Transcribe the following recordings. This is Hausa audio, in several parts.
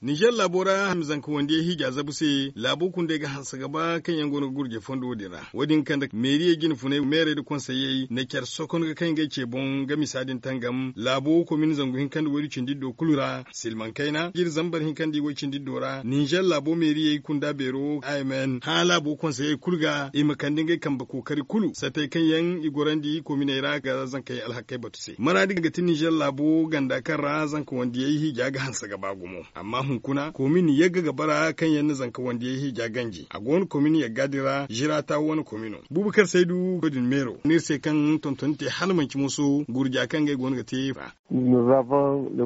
Niger labora hamzan ko wanda hija zabuse labo kun daga hansa gaba kan yan gono gurje fondo dira wadin kan da meriye gin fune mere da konsaye na kyar sokon ga kan ga ce bon ga misadin tangam labo ko min zangu hin kan wori cindiddo kulura silman kaina gir zambar hin kan di wori cindiddora Niger labo meriye kun da bero amen ha labo konsaye kulga e makandin ga kan ba kokari kulu satai kan yan igorandi ko minera ga zan kai alhakai batuse maradi ga tin Niger labo ganda kan ra zan ko wanda yayi hija ga hansa gaba gumo amma kuna komini ya gaga bara kan yan zanka wanda ya hija ganji a gon komini ya gadira jira ta wani komino Bubakar Saidu godin mero ne sai kan tontonte halmanci musu gurja kan ga gon ga tefa nous avons le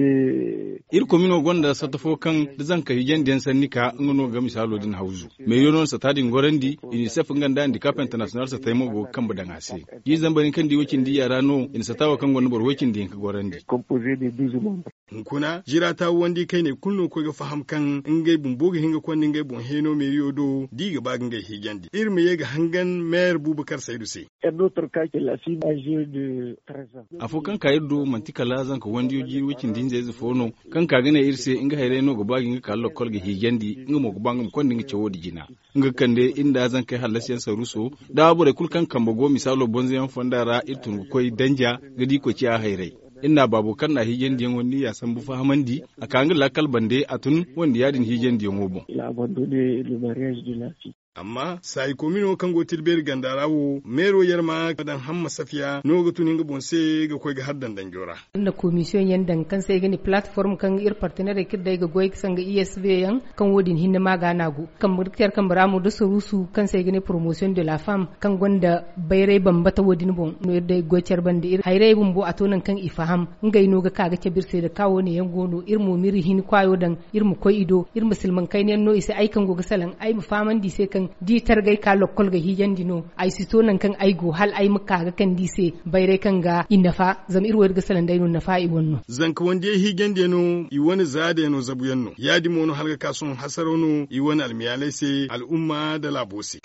comité ir komino gonda satafo kan da zanka hijen den sannika ngono ga misalo din hauzu me yonon sa tadin gorandi UNICEF nganda handicap international sa taymo go kan budan ase yi zambarin kan di wakin di yara no in sa tawa kan gon bor wakin di ka gorandi composé de 12 membres kuna jira ta wandi kai ne kunno ko ga faham kan ngai bumboga hinga kon ngai bon heno meriyo do diga ba ngai higandi irme yega hangan maire Bubakar Saidu se un autre cas que la fille âgée de 13 ans afokan kayirdo mantikala zan ka wandi yoji wikin din zai fono kan ka gane irse inga hayre no goba ginga kallo kolga higandi inga mo goba ngam kon dinga cewo digina inga kande inda zan kai halasiyan saruso da bure kulkan kambago misalo bonzen fondara irtun koy danja gadi ko ci a hayre inna babu kan na hijen diyan wani ya san bu fahamandi a kangin lakal bande atun wanda yadin hijen diyan wobo il a abandonné le mariage de la fille amma sai komino kan gotil ber gandarawo mero yarma kadan hamma safiya no ga tunin ga bonse ga koy ga haddan danjora na commission yandan kan sai gani platform kan ir partenaire kidda ga goy san ga ESV yan kan wodin hinna magana gu kan murkiyar kan baramu da surusu kan sai gani promotion de la femme kan gonda bayrai bambata wodin bon no yadda goycer bande ir hayrai bumbo atonan kan ifaham ngai no ga kaga ke birse da kawo ne yan gono ir mu miri hin kwayo dan ir mu koy ido ir musulman kai ne no ise ai kan go ga salan ai mu faman di sai kan di targai ka lokol ga hijan dino ai sito nan kan aigo hal ai muka ga kan di se bayre kan ga innafa zam irwar ga salan dai no nafa i wonno zanka wanda hijan dino i wani zade no zabuyanno yadi mono halga kasun hasarono i wani almiyalai se al'umma da labosi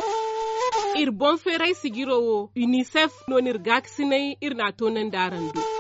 ir bon ferai sigirowo UNICEF no nirgak sinai ir na tonan darando